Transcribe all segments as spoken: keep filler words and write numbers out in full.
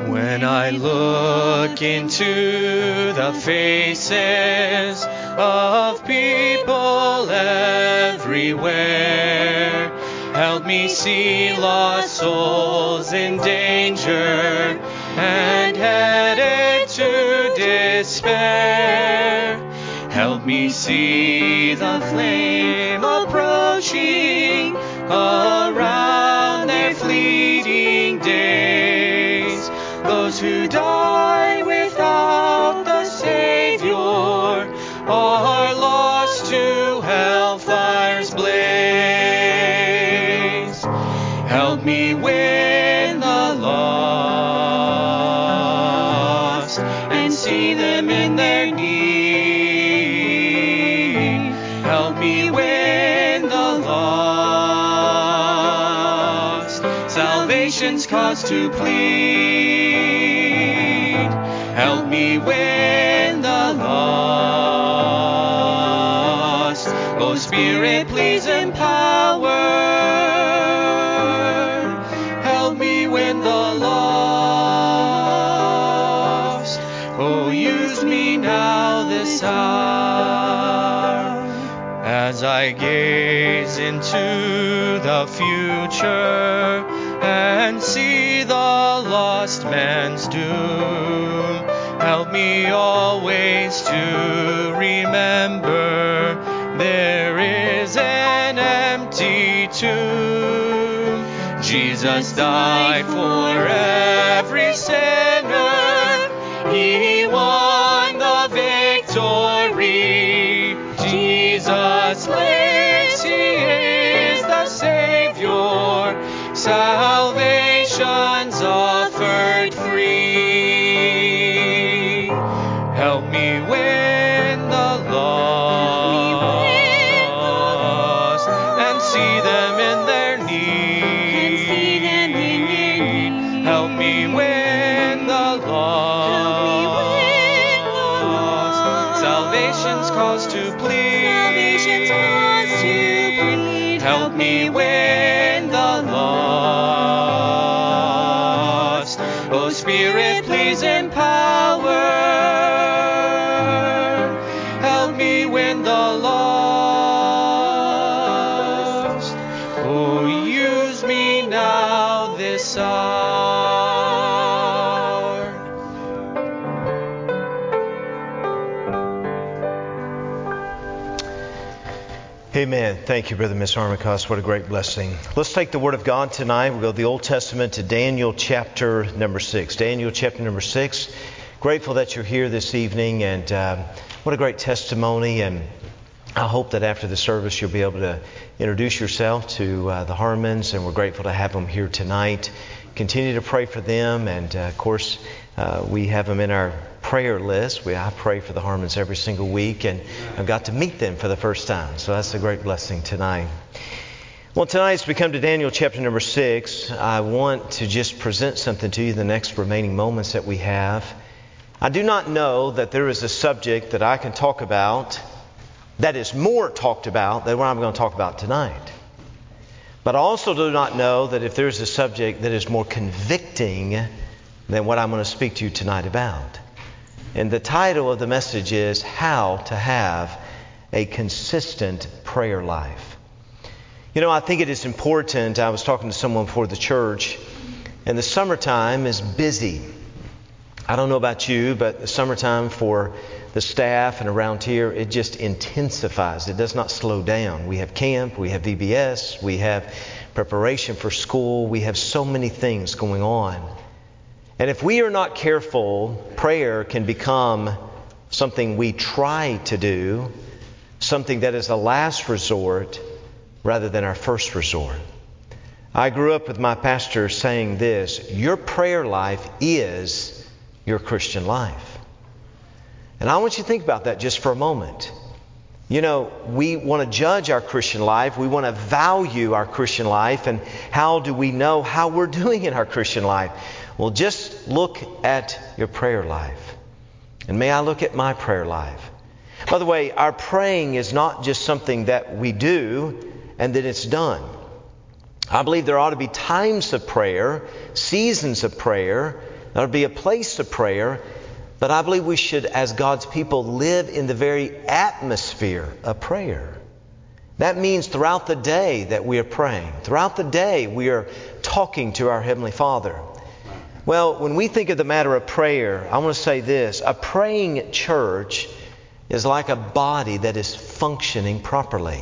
When I look into the faces of people everywhere, help me see lost souls in danger and headed to despair. Help me see the flame approaching around their fleeting days. Those who die without the Savior are lost to hellfire's blaze. Help me win the lost and see them in their need. Help me win the lost, salvation's cause to plead. Help me win the lost. Oh Spirit, please empower. Help me win the lost. Oh, use me now this hour as I gaze into the future and see the lost man's doom. Help me always to remember there is an empty tomb. Jesus died for every sinner. He won the victory. Jesus lives. He is the Savior. Salvation's offered free. Help me win the lost and see them in their need. Help me win the lost. Salvation's cause to plead. Help me win the lost. Oh Spirit, please empower. Help me win the lost. Oh, use me now this hour. Amen. Thank you, Brother Miss Armicos. What a great blessing. Let's take the Word of God tonight. We'll go to the Old Testament to Daniel chapter number six. Daniel chapter number six. Grateful that you're here this evening, and um, what a great testimony. And I hope that after the service you'll be able to introduce yourself to uh, the Harmons, and we're grateful to have them here tonight. Continue to pray for them, and uh, of course uh, we have them in our prayer list. We I pray for the Harmons every single week, and I've got to meet them for the first time, so that's a great blessing tonight. Well, tonight as we come to Daniel chapter number six, I want to just present something to you the next remaining moments that we have. I do not know that there is a subject that I can talk about that is more talked about than what I'm going to talk about tonight. But I also do not know that if there's a subject that is more convicting than what I'm going to speak to you tonight about. And the title of the message is How to Have a Consistent Prayer Life. You know, I think it is important. I was talking to someone before the church, and the summertime is busy. I don't know about you, but the summertime for the staff and around here, it just intensifies. It does not slow down. We have camp, we have V B S, we have preparation for school. We have so many things going on. And if we are not careful, prayer can become something we try to do, something that is a last resort rather than our first resort. I grew up with my pastor saying this: your prayer life is your Christian life. And I want you to think about that just for a moment. You know, we want to judge our Christian life. We want to value our Christian life. And how do we know how we're doing in our Christian life? Well, just look at your prayer life. And may I look at my prayer life? By the way, our praying is not just something that we do and then it's done. I believe there ought to be times of prayer, seasons of prayer, There'll be a place of prayer, but I believe we should, as God's people, live in the very atmosphere of prayer. That means throughout the day that we are praying. Throughout the day we are talking to our Heavenly Father. Well, when we think of the matter of prayer, I want to say this. A praying church is like a body that is functioning properly.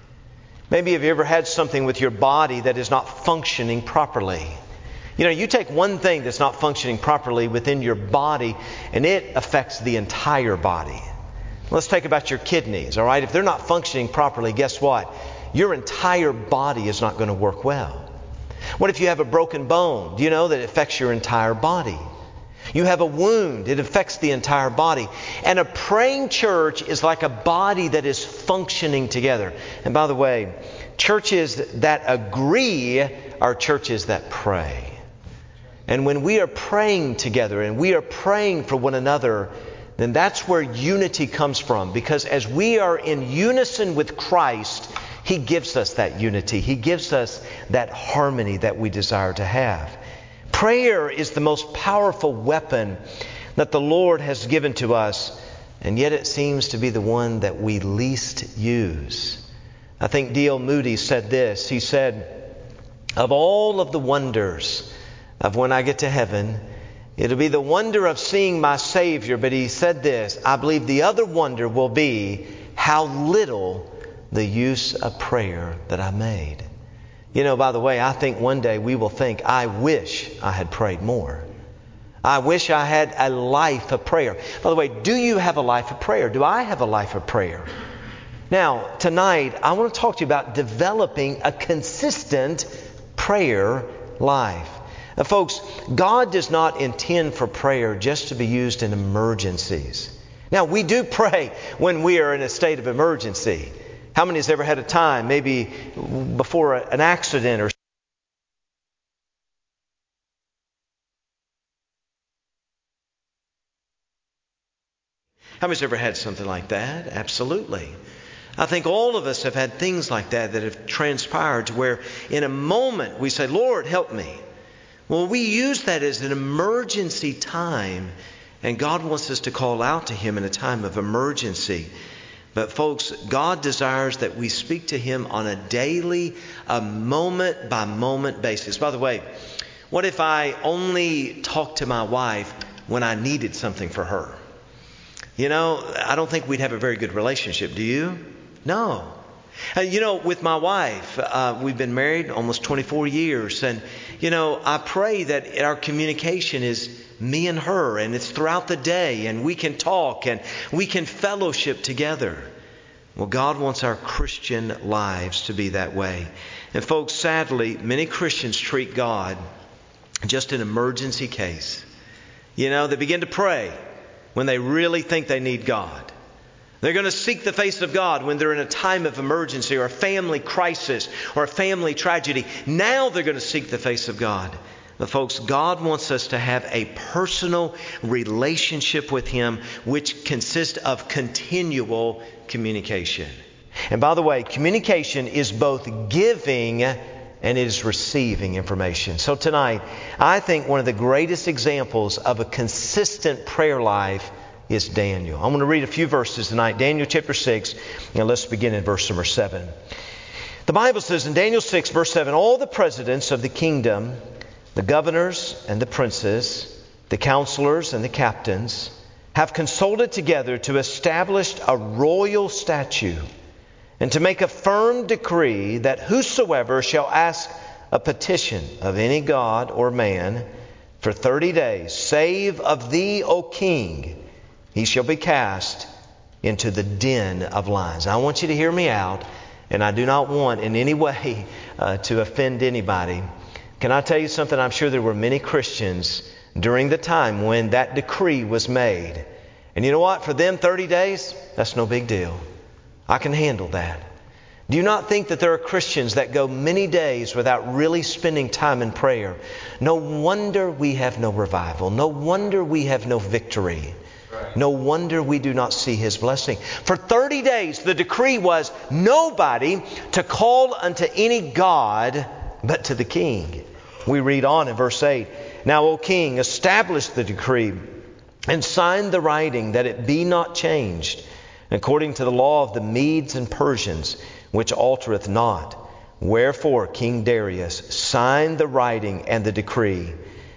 Maybe have you ever had something with your body that is not functioning properly? You know, you take one thing that's not functioning properly within your body and it affects the entire body. Let's take about your kidneys, all right? If they're not functioning properly, guess what? Your entire body is not going to work well. What if you have a broken bone? Do you know that it affects your entire body? You have a wound, it affects the entire body. And a praying church is like a body that is functioning together. And by the way, churches that agree are churches that pray. And when we are praying together and we are praying for one another, then that's where unity comes from. Because as we are in unison with Christ, He gives us that unity. He gives us that harmony that we desire to have. Prayer is the most powerful weapon that the Lord has given to us, and yet it seems to be the one that we least use. I think D L Moody said this. He said, of all of the wonders of when I get to heaven, it'll be the wonder of seeing my Savior. But he said this, I believe the other wonder will be how little the use of prayer that I made. You know, by the way, I think one day we will think, I wish I had prayed more. I wish I had a life of prayer. By the way, do you have a life of prayer? Do I have a life of prayer? Now, tonight, I want to talk to you about developing a consistent prayer life. Now, folks, God does not intend for prayer just to be used in emergencies. Now, we do pray when we are in a state of emergency. How many has ever had a time, maybe before an accident or How many's ever had something like that? Absolutely. I think all of us have had things like that that have transpired to where in a moment we say, Lord, help me. Well, we use that as an emergency time, and God wants us to call out to Him in a time of emergency. But folks, God desires that we speak to Him on a daily, a moment by moment basis. By the way, what if I only talked to my wife when I needed something for her? You know, I don't think we'd have a very good relationship. Do you? No. Uh, you know, with my wife, uh, we've been married almost twenty-four years. And, you know, I pray that our communication is me and her, and it's throughout the day, and we can talk and we can fellowship together. Well, God wants our Christian lives to be that way. And folks, sadly, many Christians treat God just an emergency case. You know, they begin to pray when they really think they need God. They're going to seek the face of God when they're in a time of emergency or a family crisis or a family tragedy. Now they're going to seek the face of God. But folks, God wants us to have a personal relationship with Him, which consists of continual communication. And by the way, communication is both giving and it is receiving information. So tonight, I think one of the greatest examples of a consistent prayer life is Daniel. I'm going to read a few verses tonight. Daniel chapter six, and let's begin in verse number seven. The Bible says in Daniel six, verse seven, all the presidents of the kingdom, the governors and the princes, the counselors and the captains, have consulted together to establish a royal statute and to make a firm decree that whosoever shall ask a petition of any god or man for thirty days, save of thee, O king, he shall be cast into the den of lions. Now, I want you to hear me out, and I do not want in any way uh, to offend anybody. Can I tell you something? I'm sure there were many Christians during the time when that decree was made. And you know what? For them, thirty days, that's no big deal. I can handle that. Do you not think that there are Christians that go many days without really spending time in prayer? No wonder we have no revival. No wonder we have no victory. No wonder we do not see His blessing. For thirty days, the decree was nobody to call unto any god but to the king. We read on in verse eight. Now, O king, establish the decree and sign the writing, that it be not changed, according to the law of the Medes and Persians, which altereth not. Wherefore King Darius signed the writing and the decree.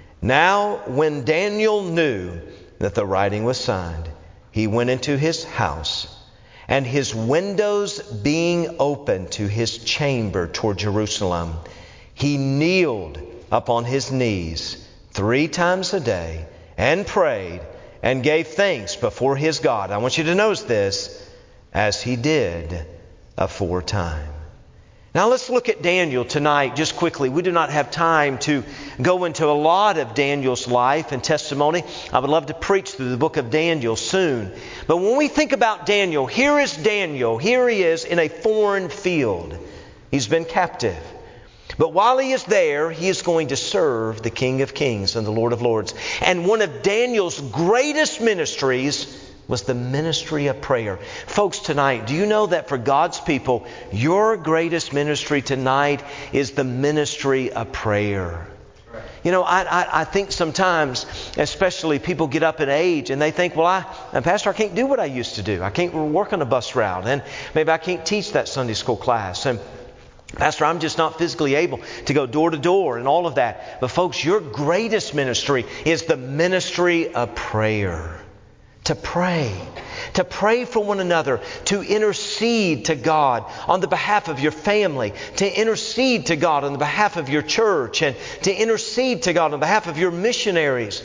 Now when Daniel knew that the writing was signed, he went into his house, and his windows being open to his chamber toward Jerusalem, he kneeled upon his knees three times a day and prayed and gave thanks before his God. I want you to notice this, as he did aforetime. Now let's look at Daniel tonight just quickly. We do not have time to go into a lot of Daniel's life and testimony. I would love to preach through the book of Daniel soon. But when we think about Daniel, here is Daniel. Here he is in a foreign field. He's been captive. But while he is there, he is going to serve the King of Kings and the Lord of Lords. And one of Daniel's greatest ministries was the ministry of prayer. Folks, tonight, do you know that for God's people, your greatest ministry tonight is the ministry of prayer? You know, I, I, I think sometimes, especially people get up in age and they think, well, I, and Pastor, I can't do what I used to do. I can't work on a bus route, and maybe I can't teach that Sunday school class. And Pastor, I'm just not physically able to go door to door and all of that. But folks, your greatest ministry is the ministry of prayer. To pray. To pray for one another. To intercede to God on the behalf of your family. To intercede to God on the behalf of your church. And to intercede to God on behalf of your missionaries.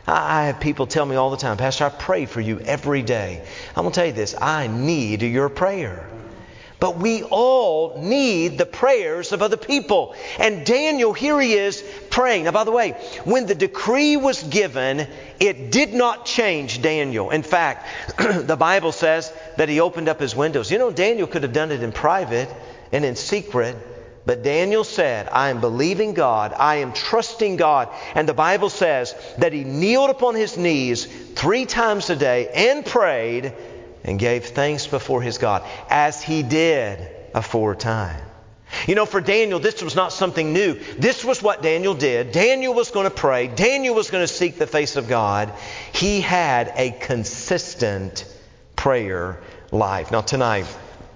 I have people tell me all the time, Pastor, I pray for you every day. I'm going to tell you this. I need your prayer. But we all need the prayers of other people. And Daniel, here he is praying. Now, by the way, when the decree was given, it did not change Daniel. In fact, the Bible says that he opened up his windows. You know, Daniel could have done it in private and in secret. But Daniel said, I am believing God. I am trusting God. And the Bible says that he kneeled upon his knees three times a day and prayed and gave thanks before his God, as he did aforetime. You know, for Daniel, this was not something new. This was what Daniel did. Daniel was going to pray. Daniel was going to seek the face of God. He had a consistent prayer life. Now tonight,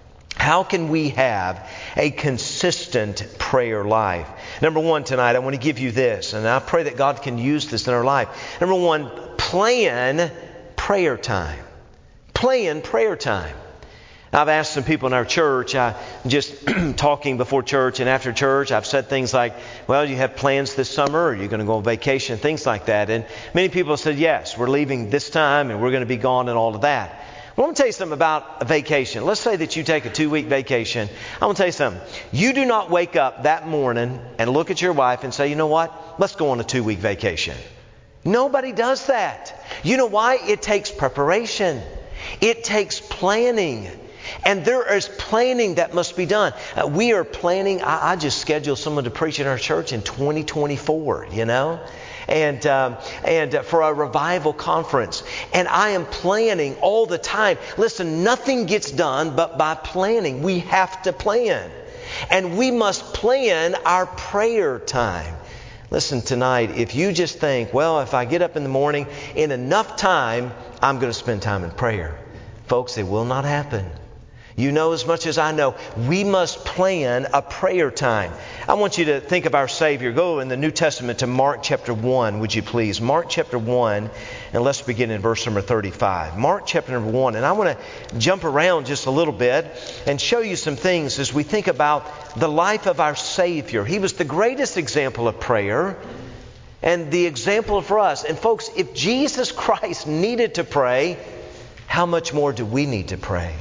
how can we have a consistent prayer life? Number one, tonight, I want to give you this, and I pray that God can use this in our life. Number one, plan prayer time. Plan prayer time. I've asked some people in our church, I just talking before church and after church, I've said things like, well, you have plans this summer, or you're going to go on vacation, things like that. And many people have said, yes, we're leaving this time and we're going to be gone and all of that. Well, I'm going to tell you something about a vacation. Let's say that you take a two-week vacation. I'm going to tell you something. You do not wake up that morning and look at your wife and say, you know what, let's go on a two-week vacation. Nobody does that. You know why? It takes preparation. It takes planning. And there is planning that must be done. Uh, we are planning. I, I just scheduled someone to preach in our church in twenty twenty-four, you know, and um, and uh, for a revival conference. And I am planning all the time. Listen, nothing gets done but by planning. We have to plan. And we must plan our prayer time. Listen, tonight, if you just think, well, if I get up in the morning, in enough time, I'm going to spend time in prayer. Folks, it will not happen. You know as much as I know, we must plan a prayer time. I want you to think of our Savior. Go in the New Testament to Mark chapter one, would you please? Mark chapter one, and let's begin in verse number thirty-five. Mark chapter number one, and I want to jump around just a little bit and show you some things as we think about the life of our Savior. He was the greatest example of prayer and the example for us. And folks, if Jesus Christ needed to pray, how much more do we need to pray?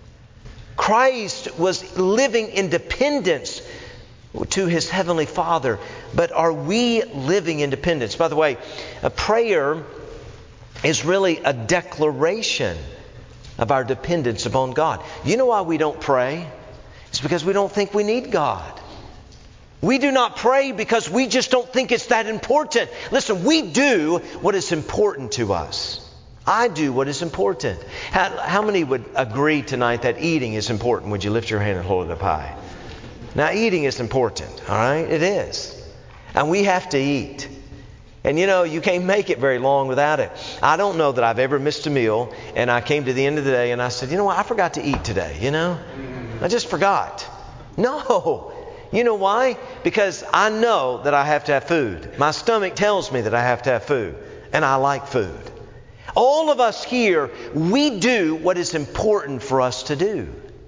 Christ was living in dependence to His Heavenly Father. But are we living in dependence? By the way, a prayer is really a declaration of our dependence upon God. You know why we don't pray? It's because we don't think we need God. We do not pray because we just don't think it's that important. Listen, we do what is important to us. I do what is important. How, how many would agree tonight that eating is important? Would you lift your hand and hold it up high? Now, eating is important, all right? It is. And we have to eat. And you know, you can't make it very long without it. I don't know that I've ever missed a meal and I came to the end of the day and I said, you know what, I forgot to eat today, you know? I just forgot. No. You know why? Because I know that I have to have food. My stomach tells me that I have to have food. And I like food. All of us here, we do what is important for us to do.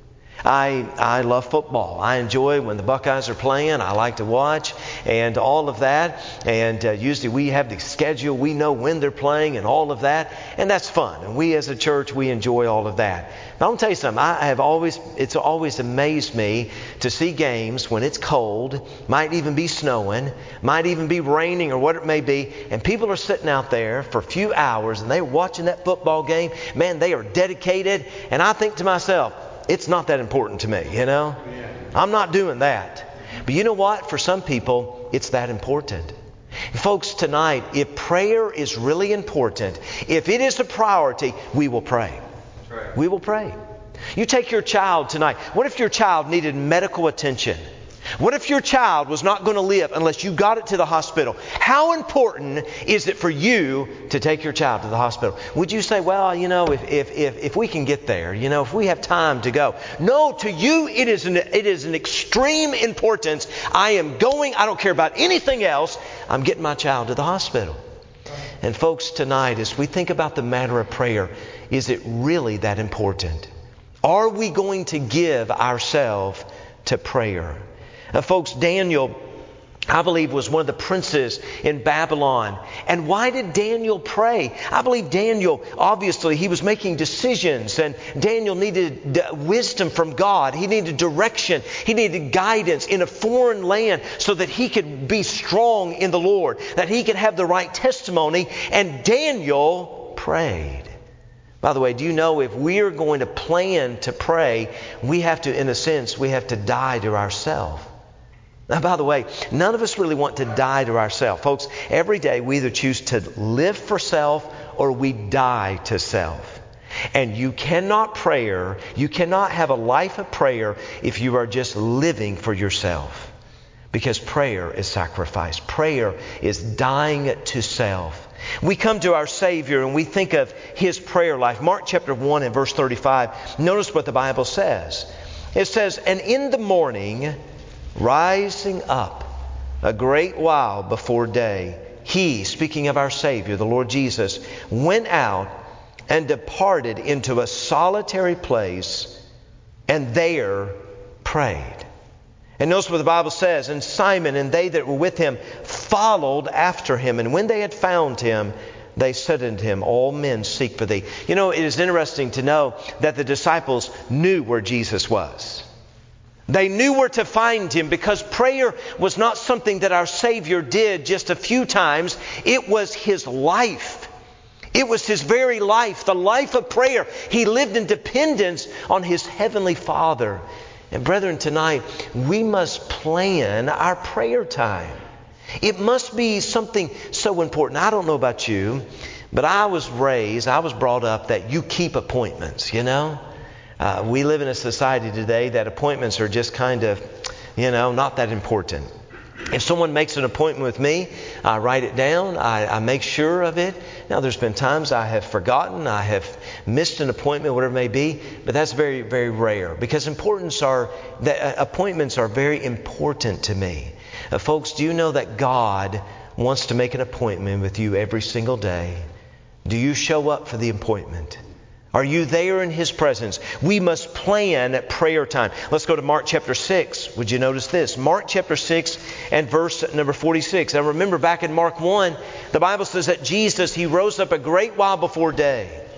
I I love football. I enjoy when the Buckeyes are playing. I like to watch and all of that. And uh, usually we have the schedule. We know when they're playing and all of that. And that's fun. And we as a church, we enjoy all of that. But I'll tell you something. I have always, it's always amazed me to see games when it's cold, might even be snowing, might even be raining or what it may be. And people are sitting out there for a few hours and they're watching that football game. Man, they are dedicated. And I think to myself, it's not that important to me, you know. I'm not doing that. But you know what? For some people, it's that important. Folks, tonight, if prayer is really important, if it is a priority, we will pray. Right. We will pray. You take your child tonight. What if your child needed medical attention? What if your child was not going to live unless you got it to the hospital? How important is it for you to take your child to the hospital? Would you say, well, you know, if if if, if we can get there, you know, if we have time to go. No, to you it is an it is an extreme importance. I am going, I don't care about anything else. I'm getting my child to the hospital. And folks, tonight, as we think about the matter of prayer, is it really that important? Are we going to give ourselves to prayer? Uh, folks, Daniel, I believe, was one of the princes in Babylon. And why did Daniel pray? I believe Daniel, obviously, he was making decisions. And Daniel needed d- wisdom from God. He needed direction. He needed guidance in a foreign land so that he could be strong in the Lord, that he could have the right testimony. And Daniel prayed. By the way, do you know if we are going to plan to pray, we have to, in a sense, we have to die to ourselves. Now, by the way, none of us really want to die to ourselves. Folks, every day we either choose to live for self or we die to self. And you cannot prayer, you cannot have a life of prayer if you are just living for yourself. Because prayer is sacrifice. Prayer is dying to self. We come to our Savior and we think of His prayer life. Mark chapter one and verse thirty-five. Notice what the Bible says. It says, and in the morning, rising up a great while before day, He, speaking of our Savior, the Lord Jesus, went out and departed into a solitary place and there prayed. And notice what the Bible says, and Simon and they that were with him followed after him. And when they had found him, they said unto him, all men seek for thee. You know, it is interesting to know that the disciples knew where Jesus was. They knew where to find Him because prayer was not something that our Savior did just a few times. It was His life. It was His very life, the life of prayer. He lived in dependence on His Heavenly Father. And brethren, tonight, we must plan our prayer time. It must be something so important. I don't know about you, but I was raised, I was brought up that you keep appointments, you know. Uh, we live in a society today that appointments are just kind of, you know, not that important. If someone makes an appointment with me, I write it down. I, I make sure of it. Now, there's been times I have forgotten. I have missed an appointment, whatever it may be. But that's very, very rare because importance are the, uh, appointments are very important to me. Uh, folks, do you know that God wants to make an appointment with you every single day? Do you show up for the appointment? Are you there in His presence? We must plan prayer time. Let's go to Mark chapter six. Would you notice this? Mark chapter six and verse number forty-six. Now remember back in Mark one, the Bible says that Jesus, He rose up a great while before day.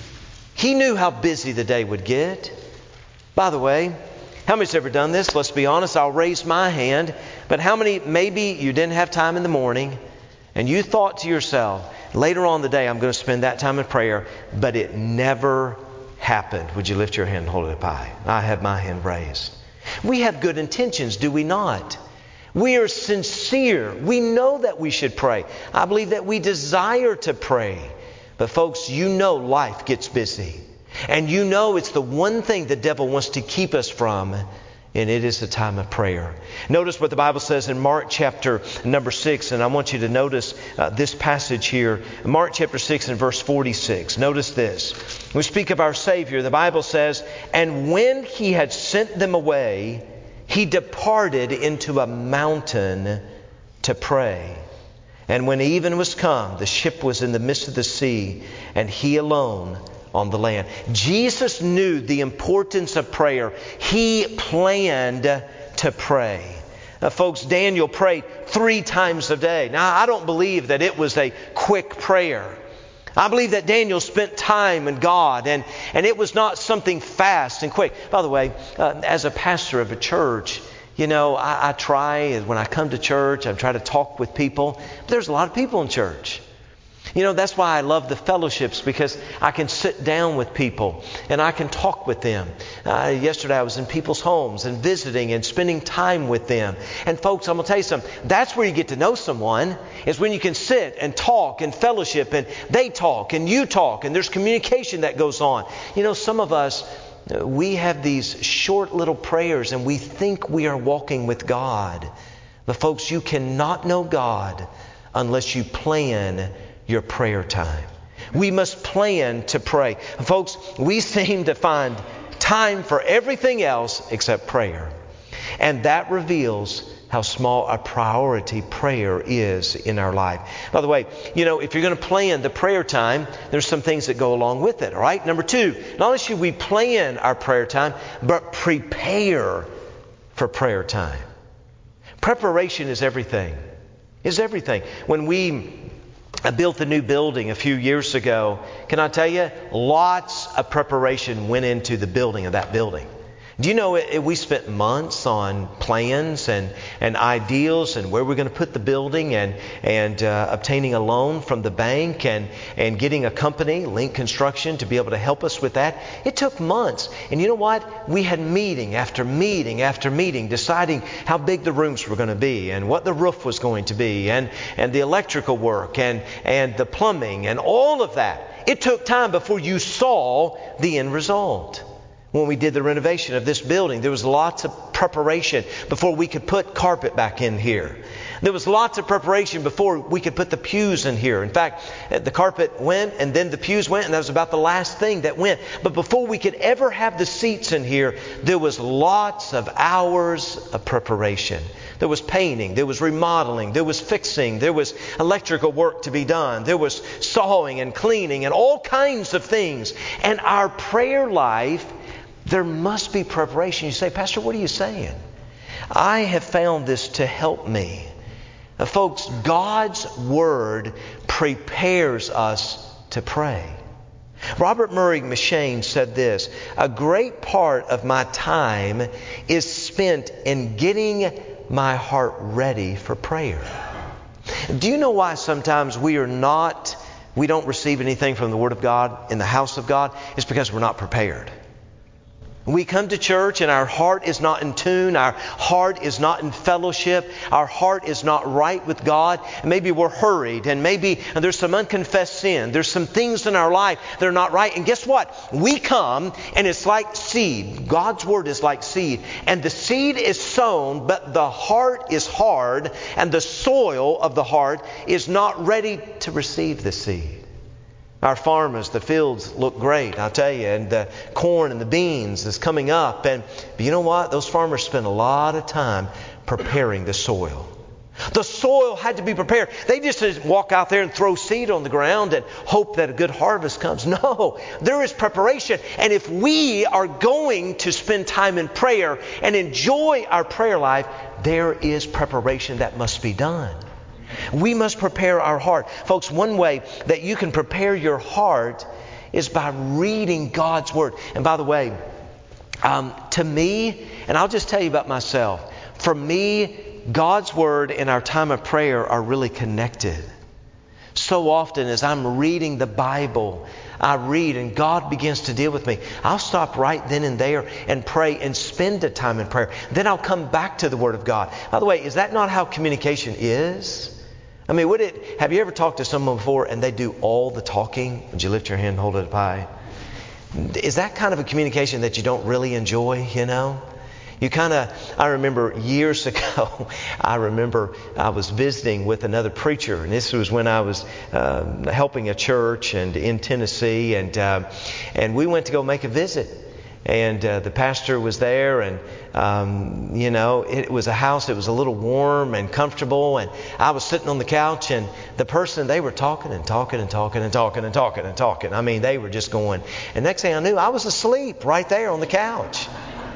He knew how busy the day would get. By the way, how many's ever done this? Let's be honest. I'll raise my hand. But how many, maybe you didn't have time in the morning and you thought to yourself, later on in the day, I'm going to spend that time in prayer, but it never happened. Would you lift your hand and hold it up high? I have my hand raised. We have good intentions, do we not? We are sincere. We know that we should pray. I believe that we desire to pray. But folks, you know life gets busy. And you know it's the one thing the devil wants to keep us from and it is a time of prayer. Notice what the Bible says in Mark chapter number six, and I want you to notice uh, this passage here. Mark chapter six and verse forty-six. Notice this. We speak of our Savior. The Bible says, "And when he had sent them away, he departed into a mountain to pray. And when even was come, the ship was in the midst of the sea, and he alone on the land." Jesus knew the importance of prayer. He planned to pray. Now, folks, Daniel prayed three times a day. Now, I don't believe that it was a quick prayer. I believe that Daniel spent time in God, and, and it was not something fast and quick. By the way, uh, as a pastor of a church, you know, I, I try, when I come to church, I try to talk with people. But there's a lot of people in church. You know, that's why I love the fellowships, because I can sit down with people and I can talk with them. Uh, yesterday I was in people's homes and visiting and spending time with them. And folks, I'm going to tell you something. That's where you get to know someone, is when you can sit and talk and fellowship, and they talk and you talk and there's communication that goes on. You know, some of us, we have these short little prayers and we think we are walking with God. But folks, you cannot know God unless you plan your prayer time. We must plan to pray. Folks, we seem to find time for everything else except prayer. And that reveals how small a priority prayer is in our life. By the way, you know, if you're going to plan the prayer time, there's some things that go along with it, all right? Number two, not only should we plan our prayer time, but prepare for prayer time. Preparation is everything. Is everything. When we I built a new building a few years ago, can I tell you, lots of preparation went into the building of that building. Do you know it, we spent months on plans and, and ideals and where we're going to put the building, and, and uh, obtaining a loan from the bank, and, and getting a company, Link Construction, to be able to help us with that. It took months. And you know what? We had meeting after meeting after meeting deciding how big the rooms were going to be and what the roof was going to be, and, and the electrical work and, and the plumbing and all of that. It took time before you saw the end result. When we did the renovation of this building, there was lots of preparation before we could put carpet back in here. There was lots of preparation before we could put the pews in here. In fact, the carpet went and then the pews went, and that was about the last thing that went. But before we could ever have the seats in here, there was lots of hours of preparation. There was painting, there was remodeling, there was fixing, there was electrical work to be done, there was sawing and cleaning and all kinds of things. And our prayer life, there must be preparation. You say, "Pastor, what are you saying?" I have found this to help me. Now, folks, God's Word prepares us to pray. Robert Murray M'Cheyne said this: "A great part of my time is spent in getting my heart ready for prayer." Do you know why sometimes we are not, we don't receive anything from the Word of God in the house of God? It's because we're not prepared. We come to church and our heart is not in tune. Our heart is not in fellowship. Our heart is not right with God. And maybe we're hurried, and maybe and there's some unconfessed sin. There's some things in our life that are not right. And guess what? We come and it's like seed. God's Word is like seed. And the seed is sown, but the heart is hard, and the soil of the heart is not ready to receive the seed. Our farmers, the fields look great, I'll tell you, and the corn and the beans is coming up. And but you know what? Those farmers spend a lot of time preparing the soil. The soil had to be prepared. They just didn't walk out there and throw seed on the ground and hope that a good harvest comes. No, there is preparation. And if we are going to spend time in prayer and enjoy our prayer life, there is preparation that must be done. We must prepare our heart. Folks, one way that you can prepare your heart is by reading God's Word. And by the way, um, to me, and I'll just tell you about myself, for me, God's Word and our time of prayer are really connected. So often as I'm reading the Bible, I read and God begins to deal with me. I'll stop right then and there and pray and spend a time in prayer. Then I'll come back to the Word of God. By the way, is that not how communication is? I mean, would it? Have you ever talked to someone before and they do all the talking? Would you lift your hand and hold it up high? Is that kind of a communication that you don't really enjoy, you know? You kind of, I remember years ago, I remember I was visiting with another preacher, and this was when I was uh, helping a church and in Tennessee, and uh, and we went to go make a visit. And uh, the pastor was there, and, um, you know, it was a house that was a little warm and comfortable. And I was sitting on the couch, and the person, they were talking and talking and talking and talking and talking and talking. I mean, they were just going. And next thing I knew, I was asleep right there on the couch.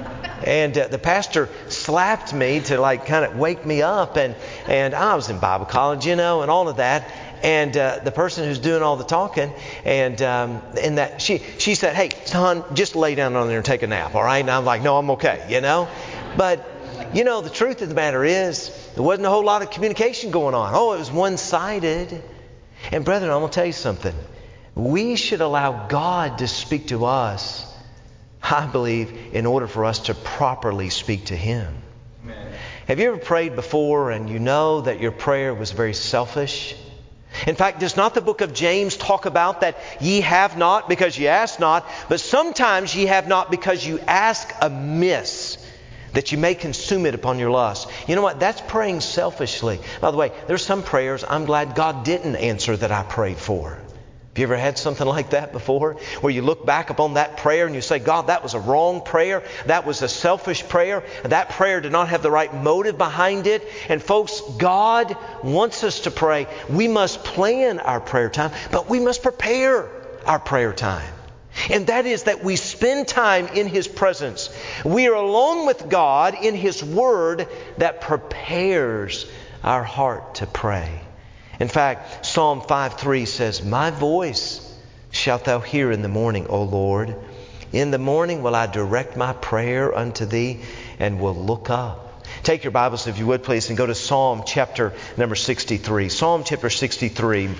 And uh, the pastor slapped me to like kind of wake me up. And, and I was in Bible college, you know, and all of that. And uh, the person who's doing all the talking, and um, and that she she said, "Hey, son, just lay down on there and take a nap, all right?" And I'm like, "No, I'm okay," you know. But you know, the truth of the matter is, there wasn't a whole lot of communication going on. Oh, it was one-sided. And brethren, I'm gonna tell you something. We should allow God to speak to us, I believe, in order for us to properly speak to Him. Amen. Have you ever prayed before and you know that your prayer was very selfish? In fact, does not the book of James talk about that ye have not because ye ask not, but sometimes ye have not because you ask amiss, that you may consume it upon your lust? You know what? That's praying selfishly. By the way, there's some prayers I'm glad God didn't answer that I prayed for. Have you ever had something like that before? Where you look back upon that prayer and you say, God, that was a wrong prayer. That was a selfish prayer. That prayer did not have the right motive behind it. And folks, God wants us to pray. We must plan our prayer time, but we must prepare our prayer time. And that is that we spend time in His presence. We are alone with God in His Word that prepares our heart to pray. In fact, Psalm five three says, My voice shalt thou hear in the morning, O Lord. In the morning will I direct my prayer unto Thee, and will look up. Take your Bibles, if you would, please, and go to Psalm chapter number sixty-three. Psalm chapter sixty-three.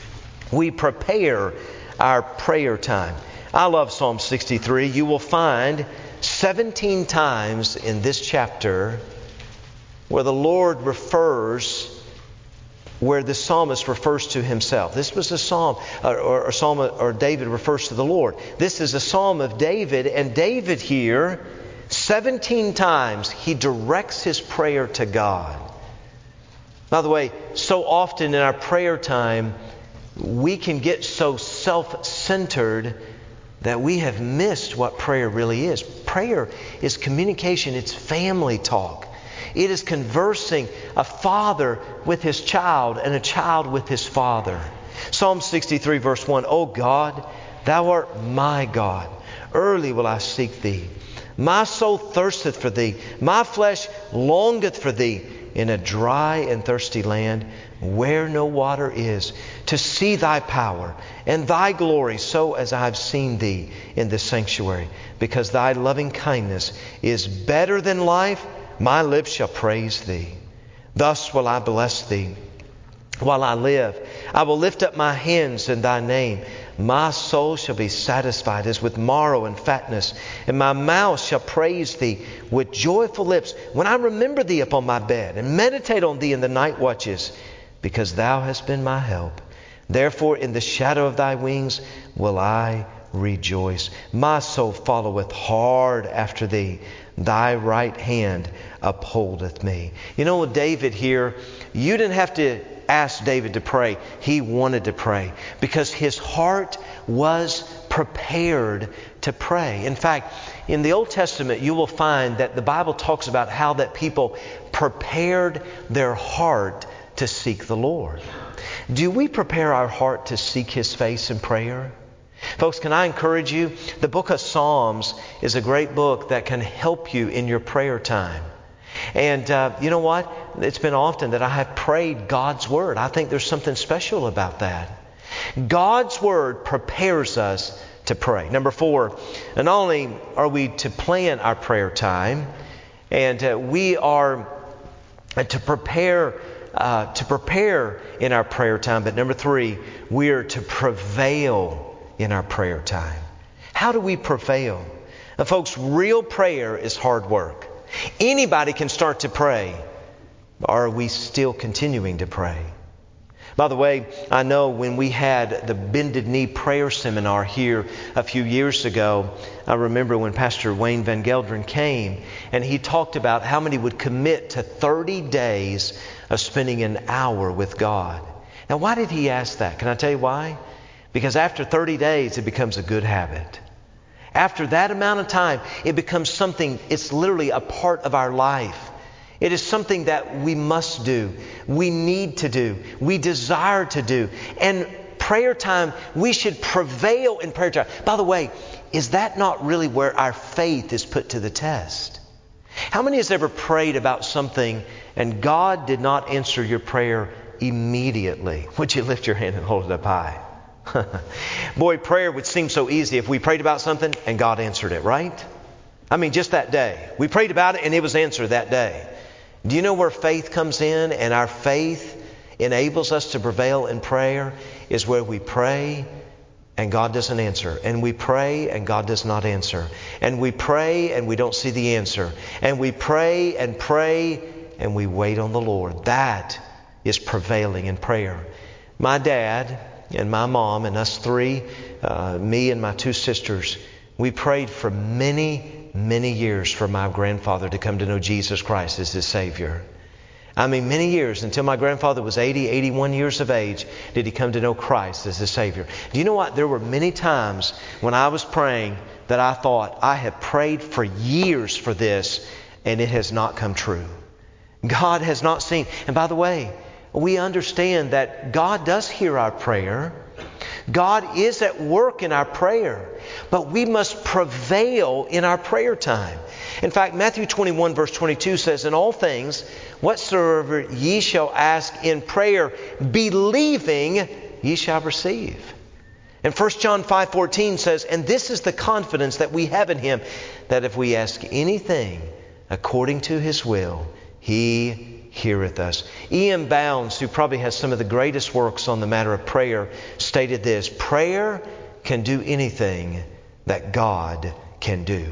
We prepare our prayer time. I love Psalm sixty-three. You will find seventeen times in this chapter where the Lord refers where the psalmist refers to himself. This was a psalm, or, or, or psalm, or David refers to the Lord. This is a psalm of David, and David here, seventeen times, he directs his prayer to God. By the way, so often in our prayer time, we can get so self-centered that we have missed what prayer really is. Prayer is communication. It's family talk. It is conversing, a father with his child and a child with his father. Psalm sixty-three verse one, O God, Thou art my God. Early will I seek Thee. My soul thirsteth for Thee. My flesh longeth for Thee in a dry and thirsty land where no water is, to see Thy power and Thy glory, so as I have seen Thee in the sanctuary. Because Thy loving kindness is better than life, my lips shall praise Thee. Thus will I bless Thee while I live. I will lift up my hands in Thy name. My soul shall be satisfied as with marrow and fatness, and my mouth shall praise Thee with joyful lips when I remember Thee upon my bed and meditate on Thee in the night watches, because Thou hast been my help. Therefore in the shadow of Thy wings will I rejoice. My soul followeth hard after Thee. Thy right hand upholdeth me. You know, with David here, you didn't have to ask David to pray. He wanted to pray because his heart was prepared to pray. In fact, in the Old Testament, you will find that the Bible talks about how that people prepared their heart to seek the Lord. Do we prepare our heart to seek His face in prayer? Folks, can I encourage you? The book of Psalms is a great book that can help you in your prayer time. And uh, you know what? It's been often that I have prayed God's Word. I think there's something special about that. God's Word prepares us to pray. Number four, not only are we to plan our prayer time, and uh, we are to prepare uh, to prepare in our prayer time, but number three, we are to prevail in our prayer time. How do we prevail? Now, folks, real prayer is hard work. Anybody can start to pray. Are we still continuing to pray? By the way, I know when we had the Bended Knee Prayer Seminar here a few years ago, I remember when Pastor Wayne Van Gelderen came and he talked about how many would commit to thirty days of spending an hour with God. Now, why did he ask that? Can I tell you why? Because after thirty days, it becomes a good habit. After that amount of time, it becomes something, it's literally a part of our life. It is something that we must do, we need to do, we desire to do. And prayer time, we should prevail in prayer time. By the way, is that not really where our faith is put to the test? How many has ever prayed about something and God did not answer your prayer immediately? Would you lift your hand and hold it up high? Boy, prayer would seem so easy if we prayed about something and God answered it, right? I mean, just that day. We prayed about it and it was answered that day. Do you know where faith comes in? And our faith enables us to prevail in prayer is where we pray and God doesn't answer. And we pray and God does not answer. And we pray and we don't see the answer. And we pray and pray and we wait on the Lord. That is prevailing in prayer. My dad and my mom and us three, uh, me and my two sisters, we prayed for many many years for my grandfather to come to know Jesus Christ as his Savior. I mean, many years until my grandfather was eighty, eighty-one years of age, did he come to know Christ as his Savior. Do you know what? There were many times when I was praying that I thought, I have prayed for years for this and it has not come true. God has not seen. And by the way, we understand that God does hear our prayer. God is at work in our prayer, but we must prevail in our prayer time. In fact, Matthew twenty-one verse twenty-two says, in all things, whatsoever ye shall ask in prayer, believing ye shall receive. And First John five fourteen says, and this is the confidence that we have in Him, that if we ask anything according to His will, He heareth us. E M Bounds, who probably has some of the greatest works on the matter of prayer, stated this: prayer can do anything that God can do.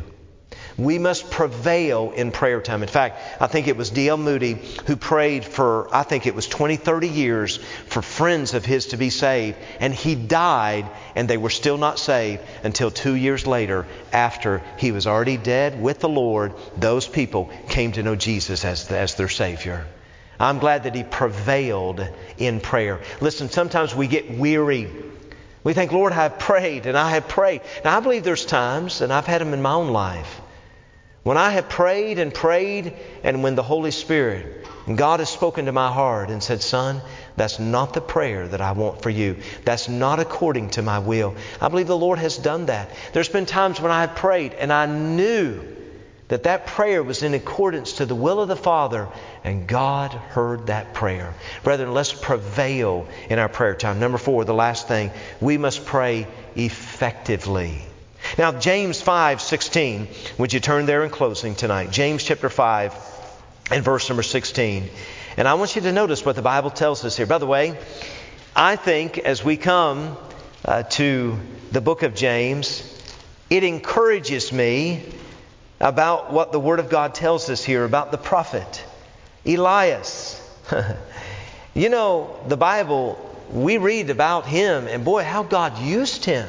We must prevail in prayer time. In fact, I think it was D L Moody who prayed for, I think it was twenty, thirty years for friends of his to be saved. And he died and they were still not saved until two years later, after he was already dead with the Lord. Those people came to know Jesus as, as their Savior. I'm glad that he prevailed in prayer. Listen, sometimes we get weary. We think, Lord, I have prayed and I have prayed. Now, I believe there's times, and I've had them in my own life, when I have prayed and prayed, and when the Holy Spirit and God has spoken to my heart and said, son, that's not the prayer that I want for you. That's not according to my will. I believe the Lord has done that. There's been times when I have prayed and I knew that that prayer was in accordance to the will of the Father, and God heard that prayer. Brethren, let's prevail in our prayer time. Number four, the last thing, we must pray effectively. Now, James five sixteen, would you turn there in closing tonight? James chapter five and verse number sixteen. And I want you to notice what the Bible tells us here. By the way, I think as we come uh, to the book of James, it encourages me about what the Word of God tells us here about the prophet Elias. You know, the Bible, we read about him, and boy, how God used him.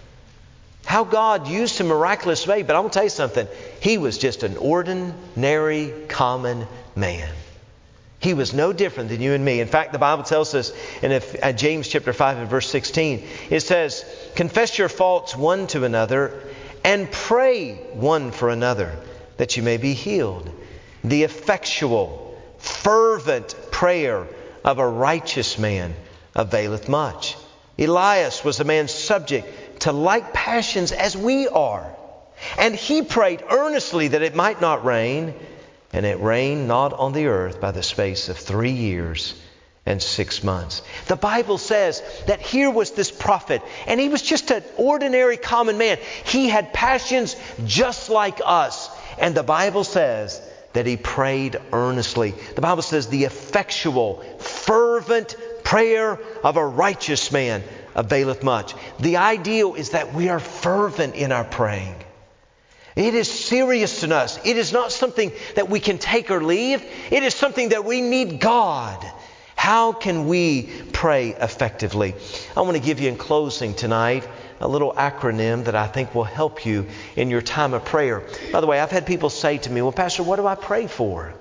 How God used him in a miraculous way. But I'm going to tell you something. He was just an ordinary, common man. He was no different than you and me. In fact, the Bible tells us in uh, James chapter five and verse sixteen, it says, confess your faults one to another and pray one for another, that you may be healed. The effectual, fervent prayer of a righteous man availeth much. Elias was a man subject to like passions as we are. And he prayed earnestly that it might not rain. And it rained not on the earth by the space of three years and six months. The Bible says that here was this prophet, and he was just an ordinary common man. He had passions just like us. And the Bible says that he prayed earnestly. The Bible says the effectual, fervent prayer of a righteous man availeth much. The ideal is that we are fervent in our praying. It is serious to us. It is not something that we can take or leave. It is something that we need God. How can we pray effectively? I want to give you in closing tonight a little acronym that I think will help you in your time of prayer. By the way, I've had people say to me, well, Pastor, what do I pray for?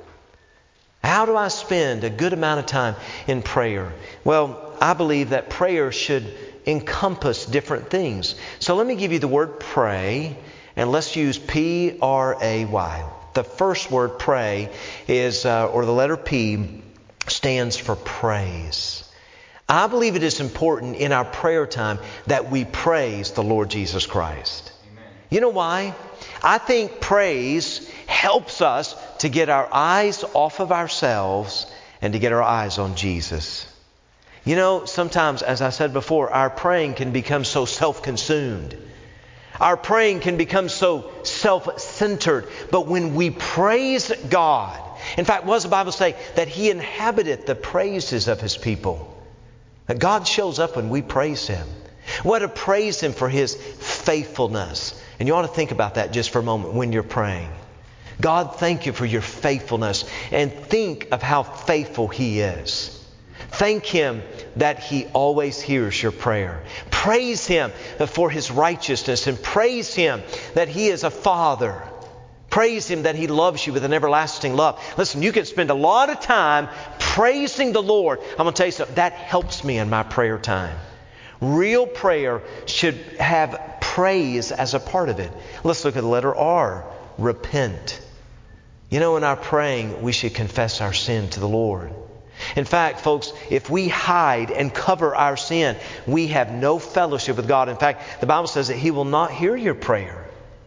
How do I spend a good amount of time in prayer? Well, I believe that prayer should encompass different things. So let me give you the word pray, and let's use P R A Y. The first word pray is, uh, or the letter P stands for praise. I believe it is important in our prayer time that we praise the Lord Jesus Christ. Amen. You know why? I think praise helps us to get our eyes off of ourselves and to get our eyes on Jesus. You know, sometimes, as I said before, our praying can become so self-consumed. Our praying can become so self-centered. But when we praise God, in fact, what does the Bible say? That He inhabiteth the praises of His people. That God shows up when we praise Him. We ought to praise Him for His faithfulness. And you ought to think about that just for a moment when you're praying. God, thank You for Your faithfulness. And think of how faithful He is. Thank Him that He always hears your prayer. Praise Him for His righteousness, and praise Him that He is a Father. Praise Him that He loves you with an everlasting love. Listen, you can spend a lot of time praising the Lord. I'm going to tell you something. That helps me in my prayer time. Real prayer should have praise as a part of it. Let's look at the letter R. Repent. You know, in our praying, we should confess our sin to the Lord. In fact, folks, if we hide and cover our sin, we have no fellowship with God. In fact, the Bible says that He will not hear your prayer.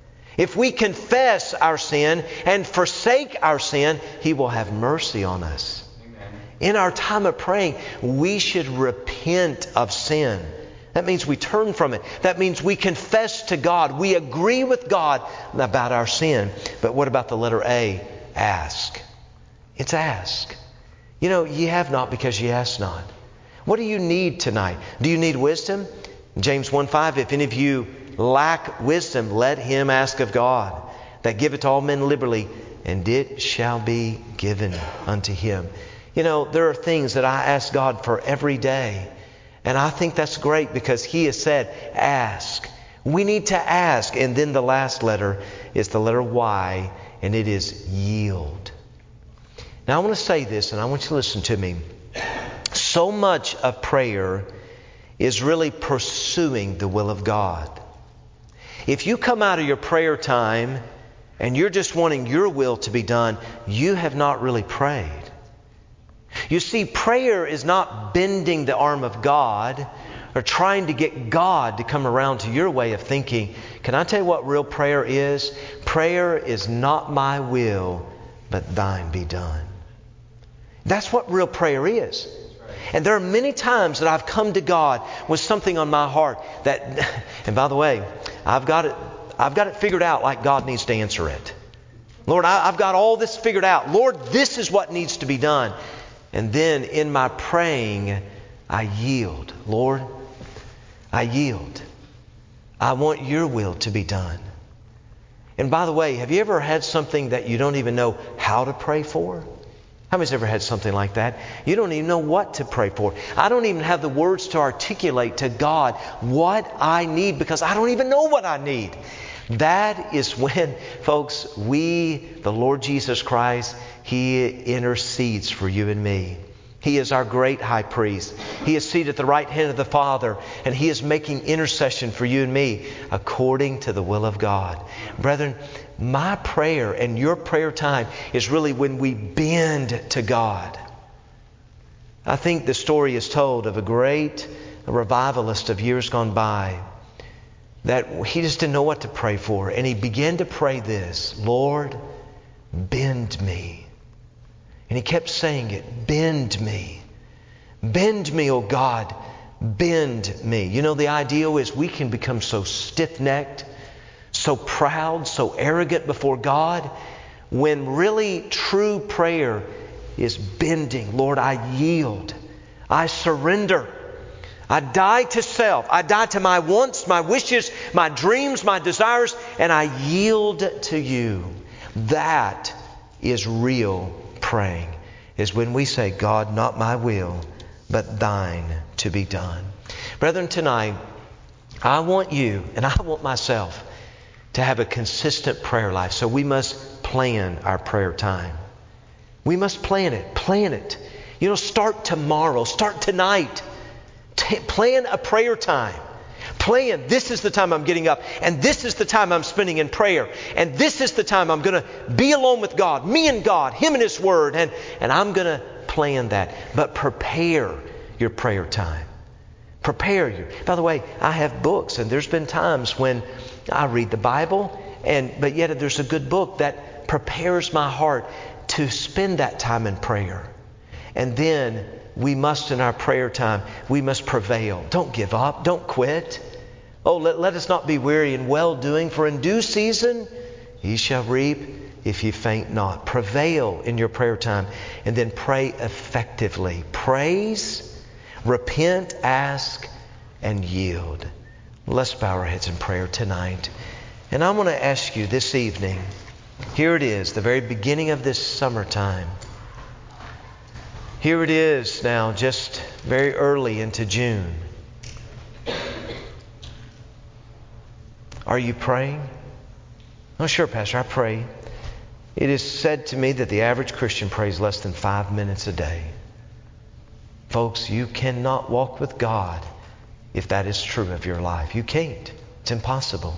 If we confess our sin and forsake our sin, He will have mercy on us. Amen. In our time of praying, we should repent of sin. That means we turn from it. That means we confess to God. We agree with God about our sin. But what about the letter A? Ask. It's ask. You know, ye have not because ye ask not. What do you need tonight? Do you need wisdom? James one five, if any of you lack wisdom, let him ask of God, that giveth to all men liberally, and it shall be given unto him. You know, there are things that I ask God for every day. And I think that's great because He has said, ask. We need to ask. And then the last letter is the letter Y, and it is yield. Now I want to say this, and I want you to listen to me. So much of prayer is really pursuing the will of God. If you come out of your prayer time and you're just wanting your will to be done, you have not really prayed. You see, prayer is not bending the arm of God or trying to get God to come around to your way of thinking. Can I tell you what real prayer is? Prayer is not my will, but thine be done. That's what real prayer is. And there are many times that I've come to God with something on my heart that, and by the way, I've got it, I've got it figured out like God needs to answer it. Lord, I, I've got all this figured out. Lord, this is what needs to be done. And then in my praying, I yield. Lord, I yield. I want your will to be done. And by the way, have you ever had something that you don't even know how to pray for? How many's ever had something like that? You don't even know what to pray for. I don't even have the words to articulate to God what I need because I don't even know what I need. That is when, folks, we, the Lord Jesus Christ, He intercedes for you and me. He is our great high priest. He is seated at the right hand of the Father, and He is making intercession for you and me according to the will of God. Brethren, my prayer and your prayer time is really when we bend to God. I think the story is told of a great revivalist of years gone by that he just didn't know what to pray for. And he began to pray this, Lord, bend me. And he kept saying it, bend me. Bend me, O God, bend me. You know, the ideal is we can become so stiff-necked, so proud, so arrogant before God, when really true prayer is bending. Lord, I yield. I surrender. I die to self. I die to my wants, my wishes, my dreams, my desires, and I yield to you. That is real praying. is when we say, God, not my will, but thine to be done. Brethren, tonight, I want you and I want myself to have a consistent prayer life. So we must plan our prayer time. We must plan it. Plan it. You know, start tomorrow. Start tonight. T- plan a prayer time. Plan, this is the time I'm getting up, and this is the time I'm spending in prayer, and this is the time I'm going to be alone with God, me and God, Him and His Word, and, and I'm going to plan that. But prepare your prayer time. Prepare your... By the way, I have books, and there's been times when I read the Bible, and but yet there's a good book that prepares my heart to spend that time in prayer. And then we must, in our prayer time, we must prevail. Don't give up. Don't quit. Oh, let, let us not be weary in well-doing, for in due season ye shall reap if ye faint not. Prevail in your prayer time, and then pray effectively. Praise, repent, ask, and yield. Let's bow our heads in prayer tonight. And I want to ask you this evening, here it is, the very beginning of this summertime. Here it is now, just very early into June. Are you praying? Oh, sure, Pastor, I pray. It is said to me that the average Christian prays less than five minutes a day. Folks, you cannot walk with God if that is true of your life. You can't. It's impossible.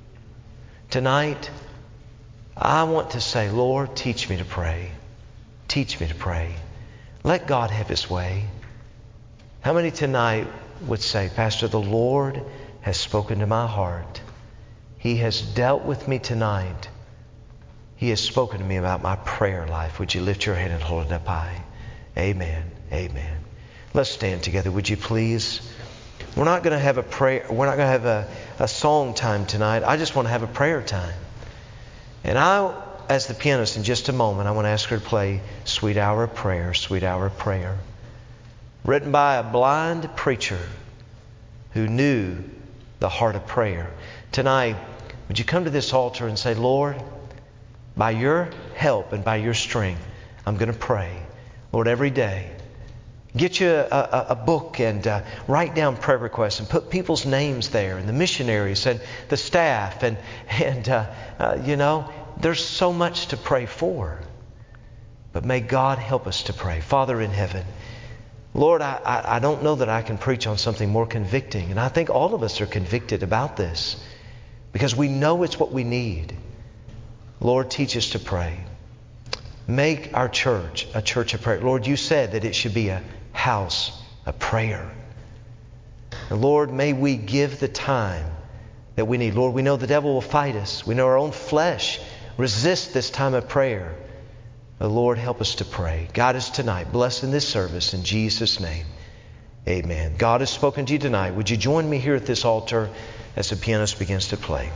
Tonight, I want to say, Lord, teach me to pray. Teach me to pray. Let God have His way. How many tonight would say, Pastor, the Lord has spoken to my heart. He has dealt with me tonight. He has spoken to me about my prayer life. Would you lift your hand and hold it up high? Amen. Amen. Let's stand together, would you please? We're not going to have a prayer. We're not going to have a, a song time tonight. I just want to have a prayer time. And I, as the pianist, in just a moment, I want to ask her to play Sweet Hour of Prayer, Sweet Hour of Prayer. Written by a blind preacher who knew the heart of prayer. Tonight, would you come to this altar and say, Lord, by your help and by your strength, I'm going to pray. Lord, every day, get you a, a, a book and uh, write down prayer requests and put people's names there, and the missionaries and the staff. And, and uh, uh, you know, there's so much to pray for. But may God help us to pray. Father in heaven, Lord, I, I, I don't know that I can preach on something more convicting. And I think all of us are convicted about this because we know it's what we need. Lord, teach us to pray. Make our church a church of prayer. Lord, you said that it should be a house of prayer. And Lord, may we give the time that we need. Lord, we know the devil will fight us. We know our own flesh resists this time of prayer. But Lord, help us to pray. Guide us tonight. Bless in this service in Jesus' name. Amen. God has spoken to you tonight. Would you join me here at this altar as the pianist begins to play?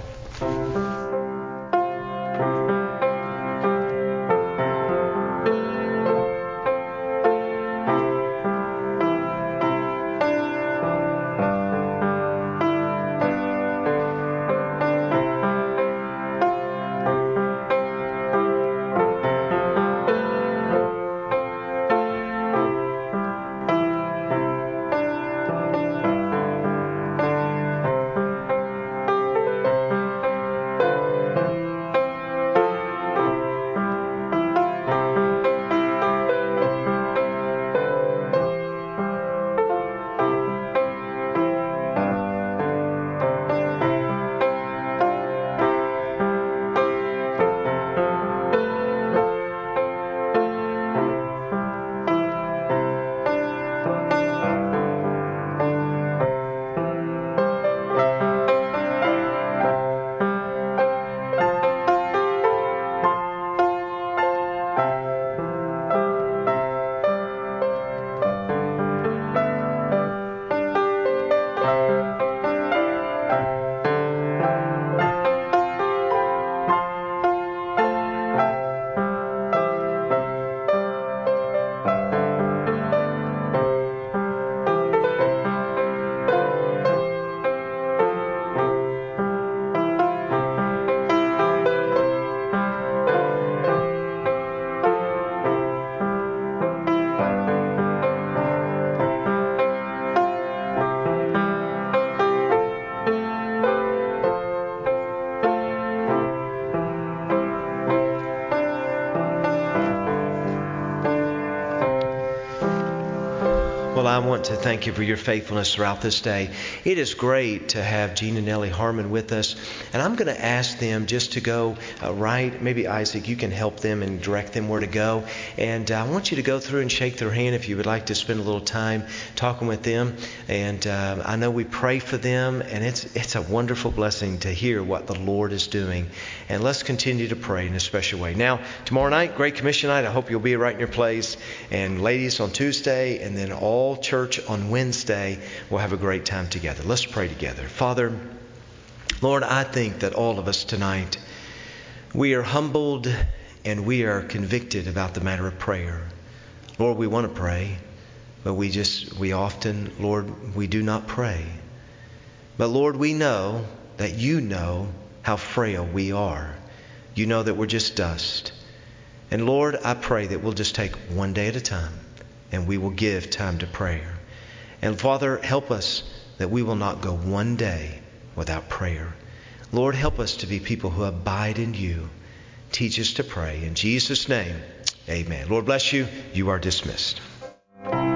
I want to thank you for your faithfulness throughout this day. It is great to have Gene and Ellie Harmon with us. And I'm going to ask them just to go uh, right. Maybe, Isaac, you can help them and direct them where to go. And uh, I want you to go through and shake their hand if you would like to spend a little time talking with them. And uh, I know we pray for them, and it's it's a wonderful blessing to hear what the Lord is doing. And let's continue to pray in a special way. Now, tomorrow night, Great Commission night. I hope you'll be right in your place. And ladies on Tuesday, and then all church on Wednesday. We'll have a great time together. Let's pray together. Father, Lord, I think that all of us tonight, we are humbled and we are convicted about the matter of prayer. Lord, we want to pray, but we just, we often, Lord, we do not pray. But Lord, we know that you know how frail we are. You know that we're just dust. And Lord, I pray that we'll just take one day at a time and we will give time to prayer. And Father, help us that we will not go one day without prayer. Lord, help us to be people who abide in you. Teach us to pray. In Jesus' name, amen. Lord bless you. You are dismissed.